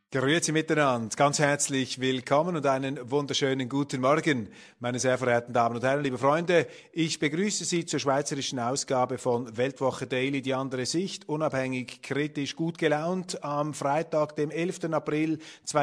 Grüezi miteinander, ganz herzlich willkommen und einen wunderschönen guten Morgen, meine sehr verehrten Damen und Herren, liebe Freunde. Ich begrüße Sie zur schweizerischen Ausgabe von Weltwoche Daily, die andere Sicht, unabhängig, kritisch, gut gelaunt, am Freitag, dem 11. April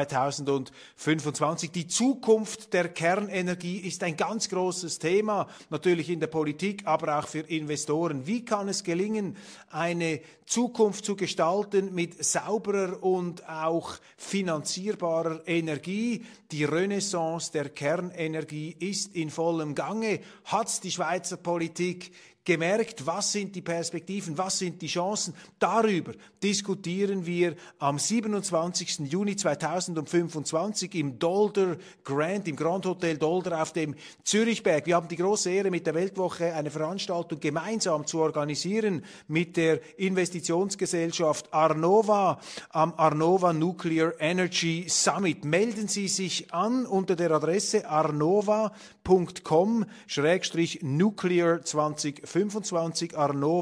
2025. Die Zukunft der Kernenergie ist ein ganz großes Thema, natürlich in der Politik, aber auch für Investoren. Wie kann es gelingen, eine Zukunft zu gestalten mit sauberer und auch finanzierbarer Energie? Die Renaissance der Kernenergie ist in vollem Gange. Hat's die Schweizer Politik gemerkt? Was sind die Perspektiven? Was sind die Chancen? Darüber diskutieren wir am 27. Juni 2025 im Grand Hotel Dolder auf dem Zürichberg. Wir haben die große Ehre, mit der Weltwoche eine Veranstaltung gemeinsam zu organisieren mit der Investitionsgesellschaft Arnova am Arnova Nuclear Energy Summit. Melden Sie sich an unter der Adresse arnova.com/nuclear 2025,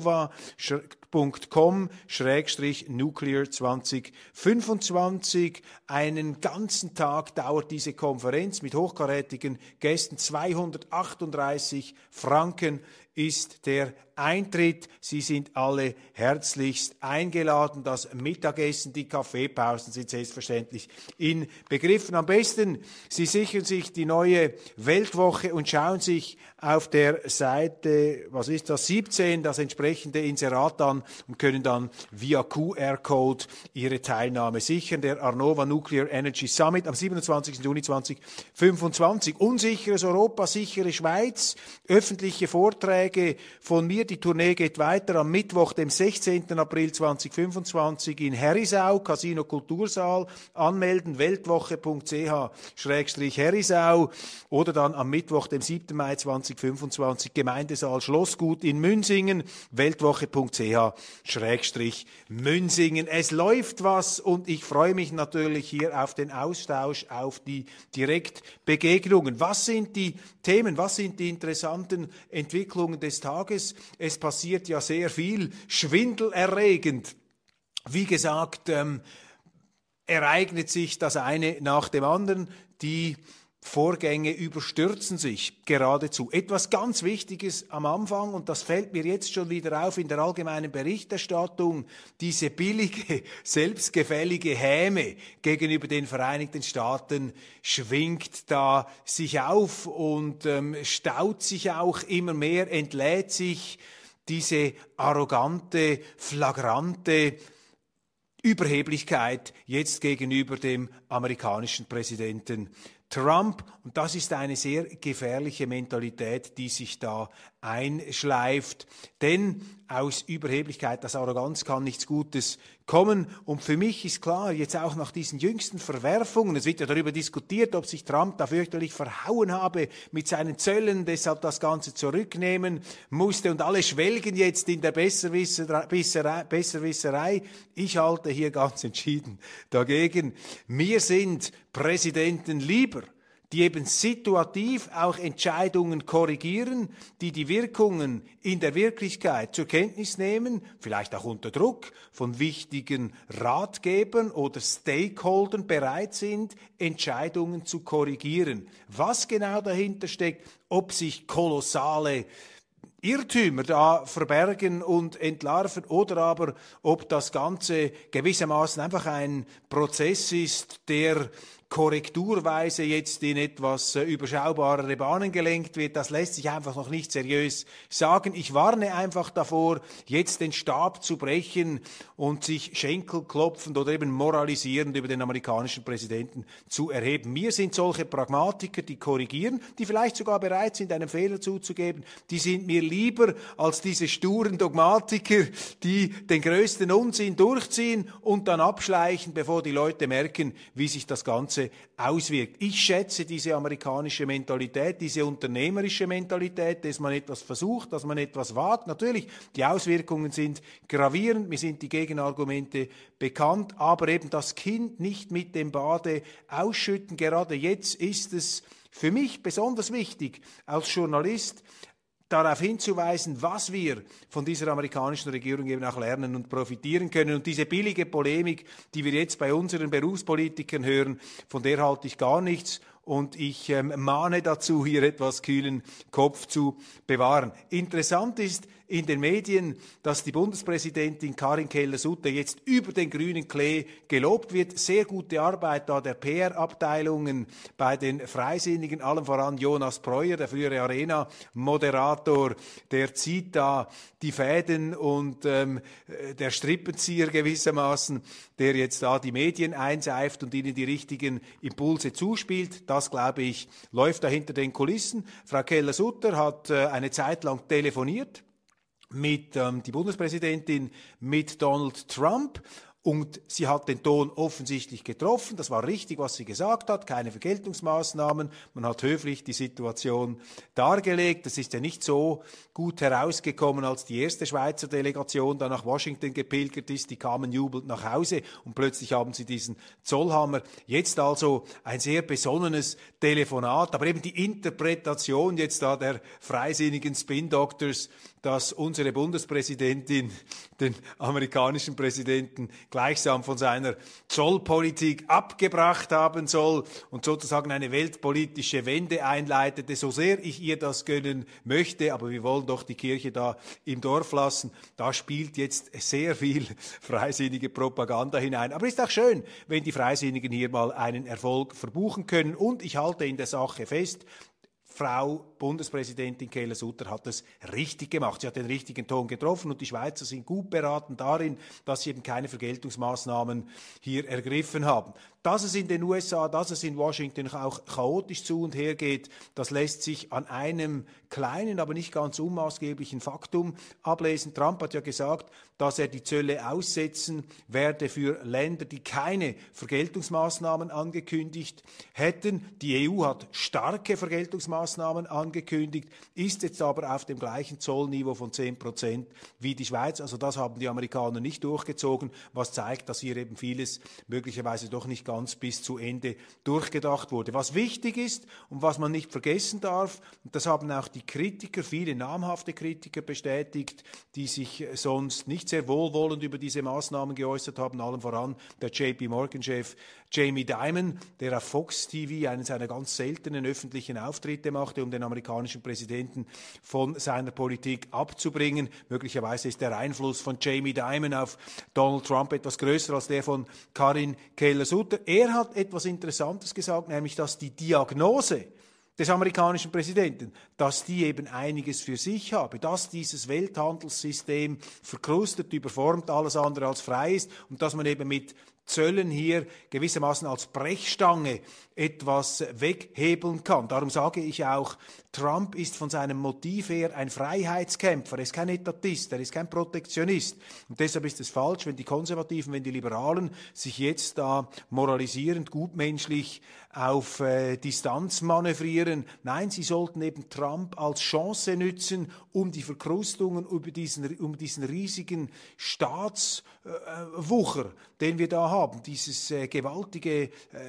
arnova.com/nuclear 2025. Einen ganzen Tag dauert diese Konferenz mit hochkarätigen Gästen. 238 Franken ist der Eintritt. Sie sind alle herzlichst eingeladen. Das Mittagessen, die Kaffeepausen sind selbstverständlich inbegriffen. Am besten, Sie sichern sich die neue Weltwoche und schauen sich auf der Seite, 17, das entsprechende Inserat an und können dann via QR-Code Ihre Teilnahme sichern. Der Arnova Nuclear Energy Summit am 27. Juni 2025. Unsicheres Europa, sichere Schweiz, öffentliche Vorträge von mir. Die Tournee geht weiter am Mittwoch, dem 16. April 2025 in Herisau, Casino Kultursaal. Anmelden, weltwoche.ch/Herisau, oder dann am Mittwoch, dem 7. Mai 2025, Gemeindesaal Schlossgut in Münsingen, weltwoche.ch/Münsingen. Es läuft was und ich freue mich natürlich hier auf den Austausch, auf die Direktbegegnungen. Was sind die Themen, was sind die interessanten Entwicklungen des Tages? Es passiert ja sehr viel, schwindelerregend. Wie gesagt, ereignet sich das eine nach dem anderen. Die Vorgänge überstürzen sich geradezu. Etwas ganz Wichtiges am Anfang, und das fällt mir jetzt schon wieder auf in der allgemeinen Berichterstattung: diese billige, selbstgefällige Häme gegenüber den Vereinigten Staaten schwingt da sich auf und staut sich auch immer mehr, entlädt sich diese arrogante, flagrante Überheblichkeit jetzt gegenüber dem amerikanischen Präsidenten Trump. Und das ist eine sehr gefährliche Mentalität, die sich da einschleift. Denn aus Überheblichkeit, aus Arroganz kann nichts Gutes kommen. Und für mich ist klar, jetzt auch nach diesen jüngsten Verwerfungen, es wird ja darüber diskutiert, ob sich Trump da fürchterlich verhauen habe mit seinen Zöllen, deshalb das Ganze zurücknehmen musste. Und alle schwelgen jetzt in der Besserwisserei. Ich halte hier ganz entschieden dagegen. Mir sind Präsidenten lieber, die eben situativ auch Entscheidungen korrigieren, die die Wirkungen in der Wirklichkeit zur Kenntnis nehmen, vielleicht auch unter Druck von wichtigen Ratgebern oder Stakeholdern bereit sind, Entscheidungen zu korrigieren. Was genau dahinter steckt, ob sich kolossale Irrtümer da verbergen und entlarven oder aber ob das Ganze gewissermaßen einfach ein Prozess ist, der korrekturweise jetzt in etwas überschaubarere Bahnen gelenkt wird, das lässt sich einfach noch nicht seriös sagen. Ich warne einfach davor, jetzt den Stab zu brechen und sich schenkelklopfend oder eben moralisierend über den amerikanischen Präsidenten zu erheben. Mir sind solche Pragmatiker, die korrigieren, die vielleicht sogar bereit sind, einen Fehler zuzugeben, die sind mir lieber als diese sturen Dogmatiker, die den größten Unsinn durchziehen und dann abschleichen, bevor die Leute merken, wie sich das Ganze auswirkt. Ich schätze diese amerikanische Mentalität, diese unternehmerische Mentalität, dass man etwas versucht, dass man etwas wagt. Natürlich, die Auswirkungen sind gravierend, mir sind die Gegenargumente bekannt, aber eben das Kind nicht mit dem Bade ausschütten. Gerade jetzt ist es für mich besonders wichtig, als Journalist darauf hinzuweisen, was wir von dieser amerikanischen Regierung eben auch lernen und profitieren können. Und diese billige Polemik, die wir jetzt bei unseren Berufspolitikern hören, von der halte ich gar nichts. Und ich mahne dazu, hier etwas kühlen Kopf zu bewahren. Interessant ist in den Medien, dass die Bundespräsidentin Karin Keller-Sutter jetzt über den grünen Klee gelobt wird. Sehr gute Arbeit da der PR-Abteilungen bei den Freisinnigen, allem voran Jonas Breuer, der frühere Arena-Moderator, der zieht da die Fäden und der Strippenzieher gewissermaßen, der jetzt da die Medien einseift und ihnen die richtigen Impulse zuspielt. Das, glaube ich, läuft da hinter den Kulissen. Frau Keller-Sutter hat eine Zeit lang telefoniert mit die Bundespräsidentin mit Donald Trump. Und sie hat den Ton offensichtlich getroffen. Das war richtig, was sie gesagt hat. Keine Vergeltungsmaßnahmen. Man hat höflich die Situation dargelegt. Das ist ja nicht so gut herausgekommen, als die erste Schweizer Delegation da nach Washington gepilgert ist. Die kamen jubelnd nach Hause und plötzlich haben sie diesen Zollhammer. Jetzt also ein sehr besonnenes Telefonat. Aber eben die Interpretation jetzt da der freisinnigen Spin-Doctors, dass unsere Bundespräsidentin den amerikanischen Präsidenten gleichsam von seiner Zollpolitik abgebracht haben soll und sozusagen eine weltpolitische Wende einleitete, so sehr ich ihr das gönnen möchte, aber wir wollen doch die Kirche da im Dorf lassen. Da spielt jetzt sehr viel freisinnige Propaganda hinein. Aber ist auch schön, wenn die Freisinnigen hier mal einen Erfolg verbuchen können. Und ich halte in der Sache fest, Frau Bundespräsidentin Keller-Sutter hat es richtig gemacht. Sie hat den richtigen Ton getroffen und die Schweizer sind gut beraten darin, dass sie eben keine Vergeltungsmaßnahmen hier ergriffen haben. Dass es in den USA, dass es in Washington auch chaotisch zu und her geht, das lässt sich an einem kleinen, aber nicht ganz unmaßgeblichen Faktum ablesen. Trump hat ja gesagt, dass er die Zölle aussetzen werde für Länder, die keine Vergeltungsmaßnahmen angekündigt hätten. Die EU hat starke Vergeltungsmaßnahmen angekündigt, ist jetzt aber auf dem gleichen Zollniveau von 10% wie die Schweiz. Also das haben die Amerikaner nicht durchgezogen, was zeigt, dass hier eben vieles möglicherweise doch nicht ganz bis zu Ende durchgedacht wurde. Was wichtig ist und was man nicht vergessen darf, und das haben auch die Kritiker, viele namhafte Kritiker bestätigt, die sich sonst nicht sehr wohlwollend über diese Maßnahmen geäußert haben, allem voran der JP-Morgan-Chef Jamie Dimon, der auf Fox TV einen seiner ganz seltenen öffentlichen Auftritte machte, um den amerikanischen Präsidenten von seiner Politik abzubringen. Möglicherweise ist der Einfluss von Jamie Dimon auf Donald Trump etwas größer als der von Karin Keller-Sutter. Er hat etwas Interessantes gesagt, nämlich, dass die Diagnose des amerikanischen Präsidenten, dass die eben einiges für sich habe, dass dieses Welthandelssystem verkrustet, überformt, alles andere als frei ist und dass man eben mit Zöllen hier gewissermaßen als Brechstange etwas weghebeln kann. Darum sage ich auch, Trump ist von seinem Motiv her ein Freiheitskämpfer, er ist kein Etatist, er ist kein Protektionist. Und deshalb ist es falsch, wenn die Konservativen, wenn die Liberalen sich jetzt da moralisierend, gutmenschlich auf Distanz manövrieren. Nein, sie sollten eben Trump als Chance nützen, um die Verkrustungen um diesen riesigen Staatswucher, den wir da haben, dieses gewaltige,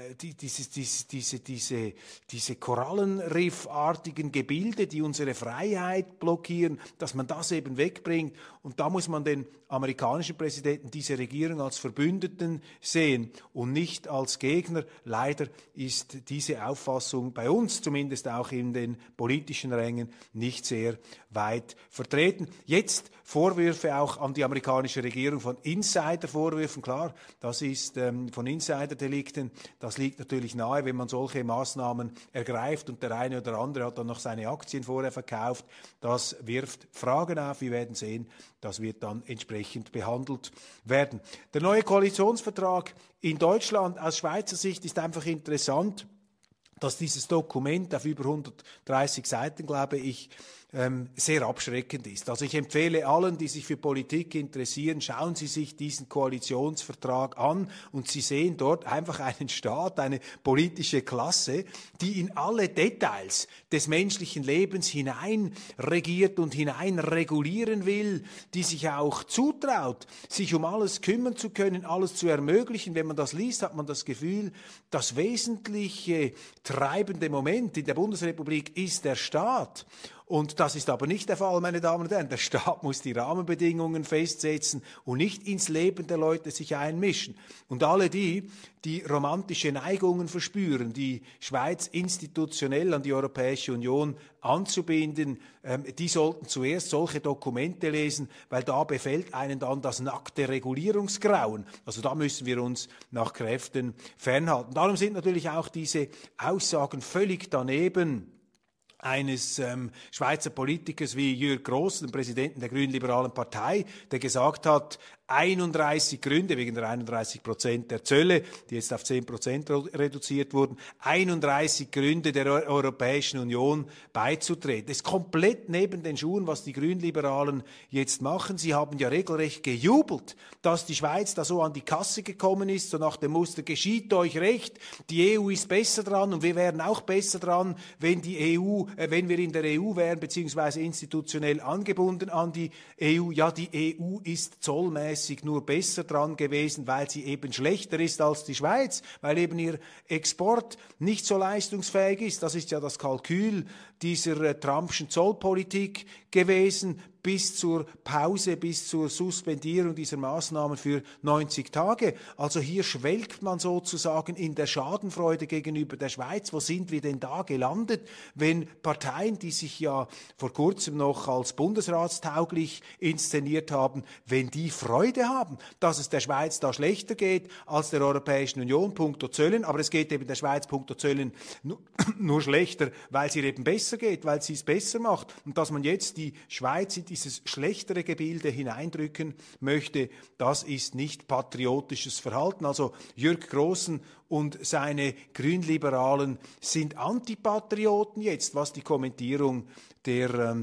diese Korallenriffartigen Gebilde, die unsere Freiheit blockieren, dass man das eben wegbringt. Und da muss man den amerikanischen Präsidenten, diese Regierung als Verbündeten sehen und nicht als Gegner. Leider ist diese Auffassung bei uns, zumindest auch in den politischen Rängen, nicht sehr weit vertreten. Jetzt Vorwürfe auch an die amerikanische Regierung von Insidervorwürfen. Klar, das ist von Insiderdelikten. Das liegt natürlich nahe, wenn man solche Maßnahmen ergreift und der eine oder andere hat dann noch seine Aktien vorher verkauft. Das wirft Fragen auf. Wir werden sehen, das wird dann entsprechend behandelt werden. Der neue Koalitionsvertrag in Deutschland aus Schweizer Sicht ist einfach interessant, dass dieses Dokument auf über 130 Seiten, glaube ich, sehr abschreckend ist. Also ich empfehle allen, die sich für Politik interessieren, schauen Sie sich diesen Koalitionsvertrag an und Sie sehen dort einfach einen Staat, eine politische Klasse, die in alle Details des menschlichen Lebens hinein regiert und hinein regulieren will, die sich auch zutraut, sich um alles kümmern zu können, alles zu ermöglichen. Wenn man das liest, hat man das Gefühl, das wesentliche treibende Moment in der Bundesrepublik ist der Staat. Und das ist aber nicht der Fall, meine Damen und Herren. Der Staat muss die Rahmenbedingungen festsetzen und nicht ins Leben der Leute sich einmischen. Und alle die romantische Neigungen verspüren, die Schweiz institutionell an die Europäische Union anzubinden, die sollten zuerst solche Dokumente lesen, weil da befällt einen dann das nackte Regulierungsgrauen. Also da müssen wir uns nach Kräften fernhalten. Darum sind natürlich auch diese Aussagen völlig daneben eines Schweizer Politikers wie Jürg Gross, dem Präsidenten der Grünliberalen Partei, der gesagt hat, 31 Gründe wegen der 31% der Zölle, die jetzt auf 10% reduziert wurden, 31 Gründe der Europäischen Union beizutreten. Das ist komplett neben den Schuhen, was die Grünliberalen jetzt machen. Sie haben ja regelrecht gejubelt, dass die Schweiz da so an die Kasse gekommen ist, so nach dem Muster, geschieht euch recht, die EU ist besser dran und wir wären auch besser dran, wenn wenn wir in der EU wären, beziehungsweise institutionell angebunden an die EU. Ja, die EU ist zollmäßig nur besser dran gewesen, weil sie eben schlechter ist als die Schweiz, weil eben ihr Export nicht so leistungsfähig ist. Das ist ja das Kalkül dieser Trumpschen Zollpolitik gewesen, bis zur Pause, bis zur Suspendierung dieser Maßnahmen für 90 Tage. Also hier schwelgt man sozusagen in der Schadenfreude gegenüber der Schweiz. Wo sind wir denn da gelandet, wenn Parteien, die sich ja vor kurzem noch als bundesratstauglich inszeniert haben, wenn die Freude haben, dass es der Schweiz da schlechter geht als der Europäischen Union, punkto Zöllen, aber es geht eben der Schweiz punkto Zöllen nur schlechter, weil es ihr eben besser geht, weil sie es besser macht. Und dass man jetzt die Schweiz in dieses schlechtere Gebilde hineindrücken möchte, das ist nicht patriotisches Verhalten. Also Jürg Grossen und seine Grünliberalen sind Antipatrioten jetzt, was die Kommentierung der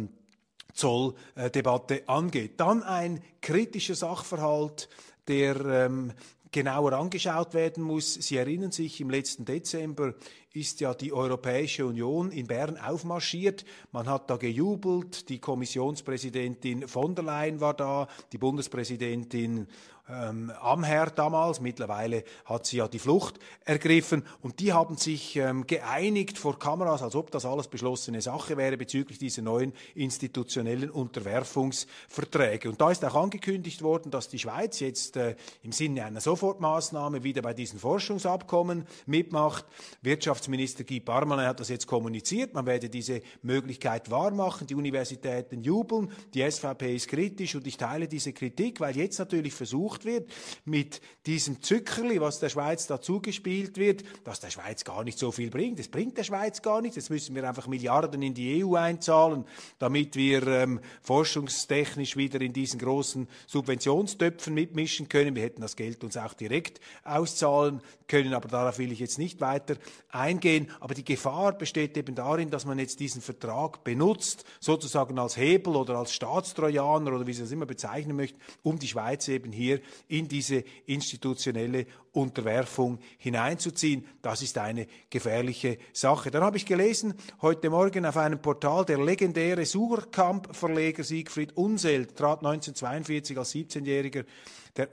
Zolldebatte angeht. Dann ein kritischer Sachverhalt, der genauer angeschaut werden muss. Sie erinnern sich, im letzten Dezember ist ja die Europäische Union in Bern aufmarschiert. Man hat da gejubelt, die Kommissionspräsidentin von der Leyen war da, die Bundespräsidentin Amher damals, mittlerweile hat sie ja die Flucht ergriffen und die haben sich geeinigt vor Kameras, als ob das alles beschlossene Sache wäre bezüglich dieser neuen institutionellen Unterwerfungsverträge. Und da ist auch angekündigt worden, dass die Schweiz jetzt im Sinne einer Sofortmaßnahme wieder bei diesen Forschungsabkommen mitmacht. Wirtschaftsminister Guy Parmelin hat das jetzt kommuniziert, man werde diese Möglichkeit wahrmachen, die Universitäten jubeln, die SVP ist kritisch und ich teile diese Kritik, weil jetzt natürlich versucht wird, mit diesem Zückerli, was der Schweiz da zugespielt wird, dass der Schweiz gar nicht so viel bringt. Es bringt der Schweiz gar nichts. Jetzt müssen wir einfach Milliarden in die EU einzahlen, damit wir forschungstechnisch wieder in diesen großen Subventionstöpfen mitmischen können. Wir hätten das Geld uns auch direkt auszahlen können, aber darauf will ich jetzt nicht weiter eingehen. Aber die Gefahr besteht eben darin, dass man jetzt diesen Vertrag benutzt, sozusagen als Hebel oder als Staatstrojaner oder wie Sie das immer bezeichnen möchten, um die Schweiz eben hier in diese institutionelle Unterwerfung hineinzuziehen. Das ist eine gefährliche Sache. Dann habe ich gelesen, heute Morgen auf einem Portal, der legendäre Surkamp-Verleger Siegfried Unseld trat 1942 als 17-Jähriger der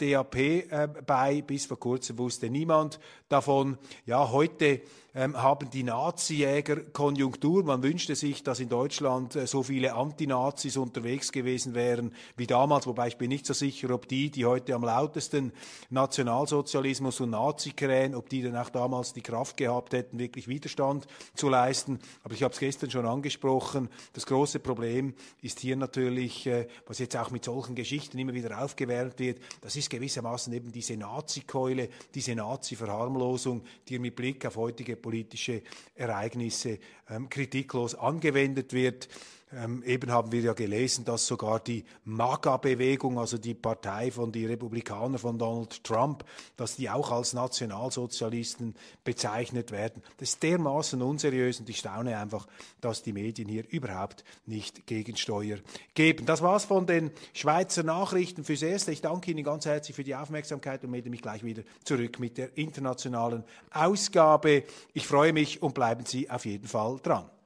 NSDAP bei. Bis vor kurzem wusste niemand davon. Ja, heute haben die Nazi-Jäger Konjunktur. Man wünschte sich, dass in Deutschland so viele Antinazis unterwegs gewesen wären wie damals, wobei ich bin nicht so sicher, ob die heute am lautesten Nationalsozialismus und Nazi krähen, ob die dann auch damals die Kraft gehabt hätten, wirklich Widerstand zu leisten. Aber ich habe es gestern schon angesprochen, das große Problem ist hier natürlich, was jetzt auch mit solchen Geschichten immer wieder aufgewärmt wird, das ist gewissermaßen eben diese Nazi-Keule, diese Nazi-Verharmlosung, die mit Blick auf heutige politische Ereignisse kritiklos angewendet wird. Eben haben wir ja gelesen, dass sogar die MAGA-Bewegung, also die Partei von die Republikaner von Donald Trump, dass die auch als Nationalsozialisten bezeichnet werden. Das ist dermaßen unseriös und ich staune einfach, dass die Medien hier überhaupt nicht Gegensteuer geben. Das war's von den Schweizer Nachrichten fürs Erste. Ich danke Ihnen ganz herzlich für die Aufmerksamkeit und melde mich gleich wieder zurück mit der internationalen Ausgabe. Ich freue mich und bleiben Sie auf jeden Fall dran.